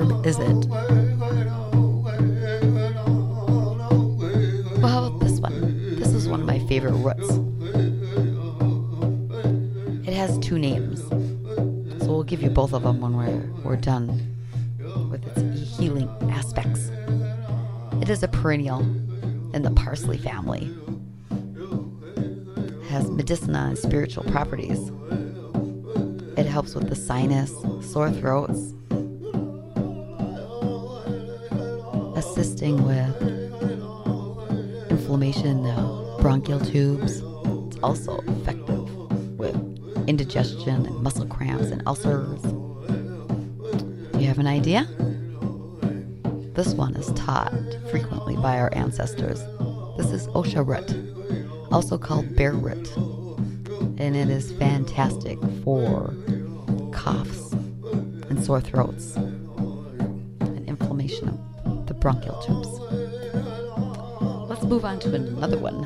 herb is it? Well, how about this one? This is one of my favorite roots. It has two names, so we'll give you both of them when we're done with its healing aspects. It is a perennial in the parsley family. It has medicinal and spiritual properties. It helps with the sinus, sore throats, assisting with inflammation in the bronchial tubes. It's also effective with indigestion and muscle cramps and ulcers. Do you have an idea? This one is taught frequently by our ancestors. This is Osha root, also called bear root, and it is fantastic for coughs and sore throats and inflammation of the bronchial tubes. Let's move on to another one.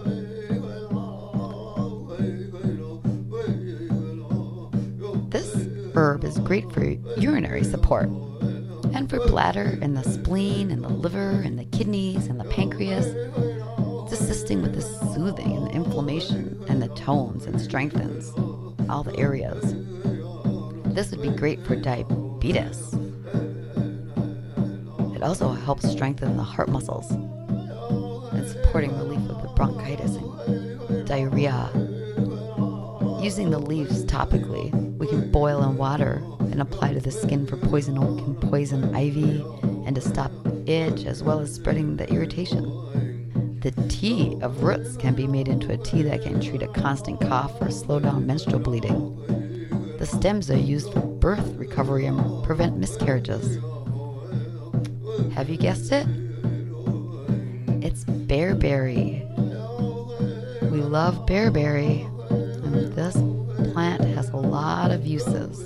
This herb is great for urinary support and for bladder and the spleen and the liver and the kidneys and the pancreas. It's assisting with the soothing and the inflammation and the tones and strengthens all the areas. This would be great for diabetes. It also helps strengthen the heart muscles and supporting relief of the bronchitis and diarrhea. Using the leaves topically, we can boil in water and apply to the skin for poison oak and poison ivy and to stop itch as well as spreading the irritation. The tea of roots can be made into a tea that can treat a constant cough or slow down menstrual bleeding. The stems are used for birth recovery and prevent miscarriages. Have you guessed it? It's bearberry. We love bearberry, and this plant has a lot of uses.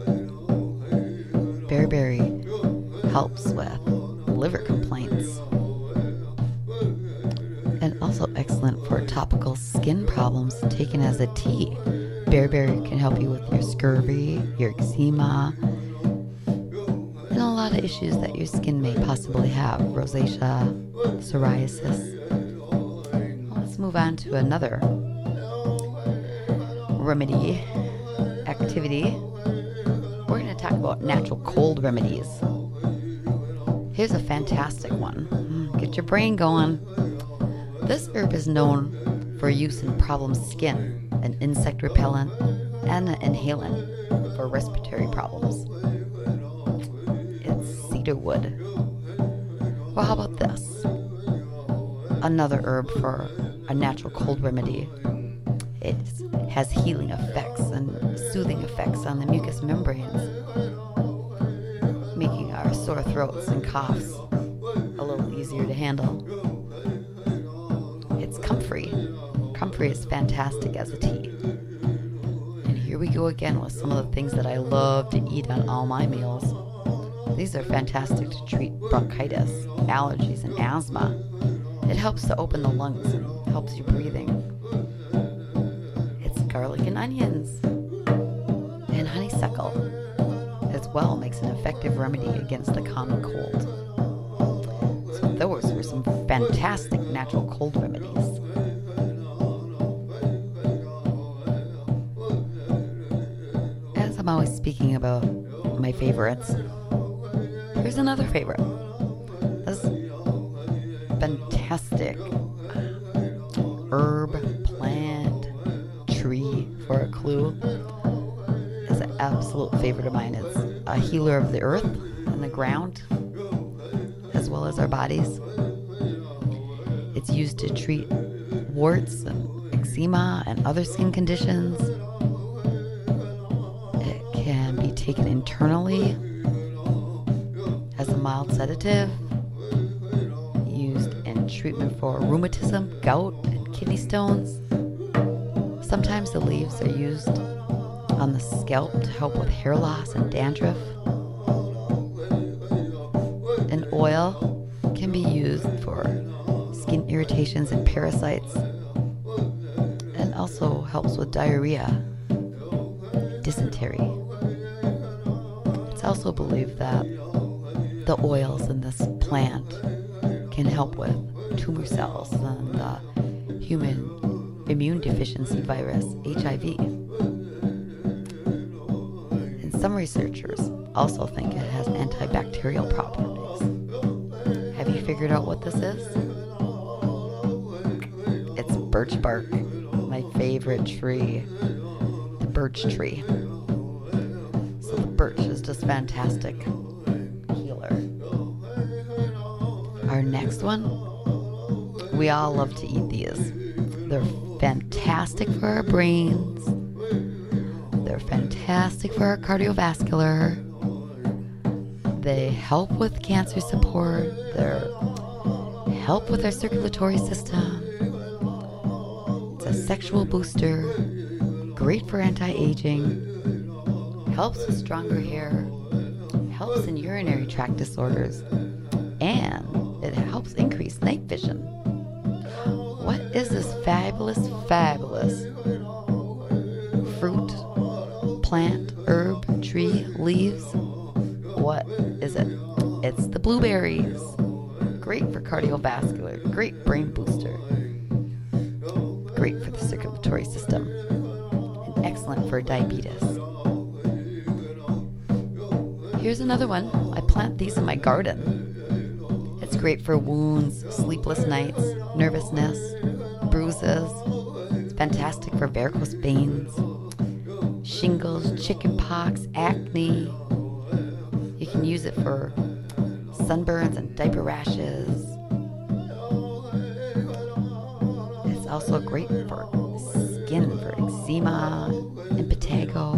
Bearberry helps with liver complaints and also excellent for topical skin problems taken as a tea. Bearberry can help you with your scurvy, your eczema, and a lot of issues that your skin may possibly have, rosacea, psoriasis. Let's move on to another remedy activity. We're going to talk about natural cold remedies. Here's a fantastic one. Get your brain going. This herb is known for use in problem skin, an insect repellent, and an inhalant for respiratory problems. It's cedarwood. Well, how about this? Another herb for a natural cold remedy. It has healing effects and soothing effects on the mucous membranes, making our sore throats and coughs a little easier to handle. It's comfrey. Comfrey is fantastic as a tea. And here we go again with some of the things that I love to eat on all my meals. These are fantastic to treat bronchitis, allergies, and asthma. It helps to open the lungs and helps you breathing. It's garlic and onions. And honeysuckle as well makes an effective remedy against the common cold. So those were some fantastic natural cold remedies. As I'm always speaking about my favorites, here's another favorite. This fantastic herb, plant, tree, for a clue, is an absolute favorite of mine. It's a healer of the earth and the ground, as well as our bodies. It's used to treat warts and eczema and other skin conditions. It can be taken internally as a mild sedative, used in treatment for rheumatism, gout, and kidney stones. Sometimes the leaves are used on the scalp to help with hair loss and dandruff. An oil can be used for skin irritations and parasites, and also helps with diarrhea, dysentery. It's also believed that the oils in this plant can help with tumor cells and the human immune deficiency virus, HIV. And some researchers also think it has antibacterial properties. Have you figured out what this is? It's birch bark, my favorite tree, the birch tree. So the birch is just fantastic healer. Our next one, we all love to eat these. They're fantastic for our brains. They're fantastic for our cardiovascular. They help with cancer support. They help with our circulatory system. It's a sexual booster. Great for anti-aging. Helps with stronger hair. Helps in urinary tract disorders. And it helps increase night vision. What is this fabulous fruit, plant, herb, tree, leaves? What is it? It's the blueberries. Great for cardiovascular, great brain booster, great for the circulatory system, and excellent for diabetes. Here's another one. I plant these in my garden. It's great for wounds, sleepless nights, nervousness, bruises. It's fantastic for varicose veins, shingles, chickenpox, acne. You can use it for sunburns and diaper rashes. It's also great for skin, for eczema, impetigo.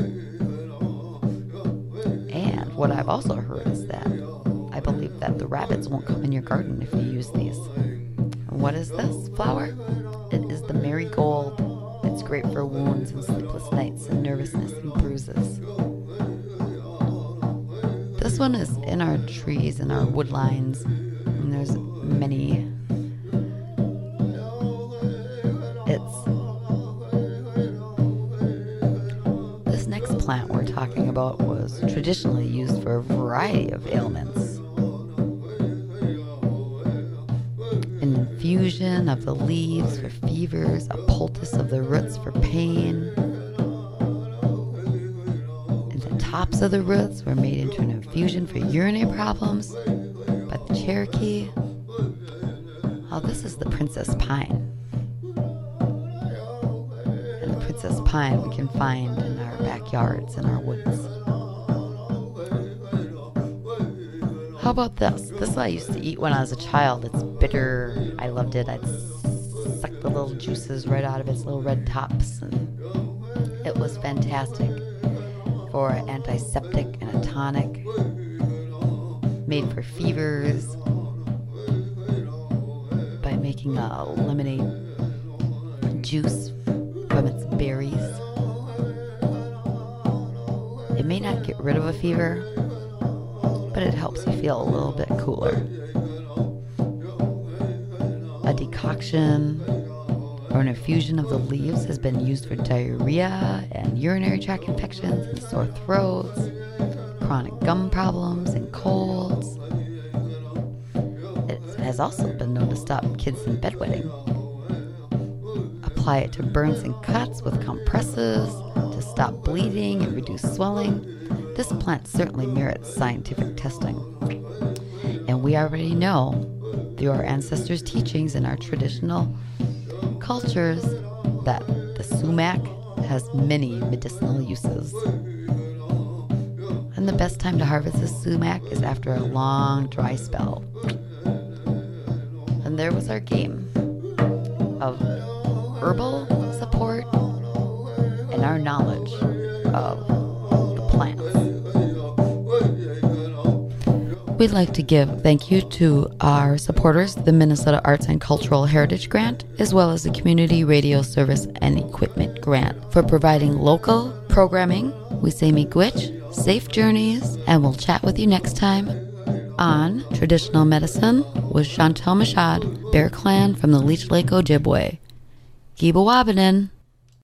And what I've also heard is that I believe that the rabbits won't come in your garden if you use these. And what is this flower? It is the marigold. It's great for wounds and sleepless nights and nervousness and bruises. This one is in our trees, in our wood lines, and there's many. This next plant we're talking about was traditionally used for a variety of ailments. An infusion of the leaves for fevers, a poultice of the roots for pain. Tops of the roots were made into an infusion for urinary problems by the Cherokee. Oh, this is the princess pine. And the princess pine we can find in our backyards and our woods. How about this? This I used to eat when I was a child. It's bitter. I loved it. I'd suck the little juices right out of its little red tops, and it was fantastic. For antiseptic and a tonic, made for fevers by making a lemonade juice from its berries. It may not get rid of a fever, but it helps you feel a little bit cooler. A decoction or an infusion of the leaves has been used for diarrhea and urinary tract infections and sore throats, chronic gum problems and colds. It has also been known to stop kids in bedwetting. Apply it to burns and cuts with compresses to stop bleeding and reduce swelling. This plant certainly merits scientific testing. And we already know through our ancestors' teachings and our traditional cultures that the sumac has many medicinal uses. And the best time to harvest the sumac is after a long dry spell. And there was our game of herbal support and our knowledge of the plants. We'd like to give thank you to our supporters, the Minnesota Arts and Cultural Heritage Grant, as well as the Community Radio Service and Equipment Grant, for providing local programming. We say miigwech, safe journeys, and we'll chat with you next time on Traditional Medicine with Chantal Machad, Bear Clan from the Leech Lake Ojibwe. Giba Wabanin.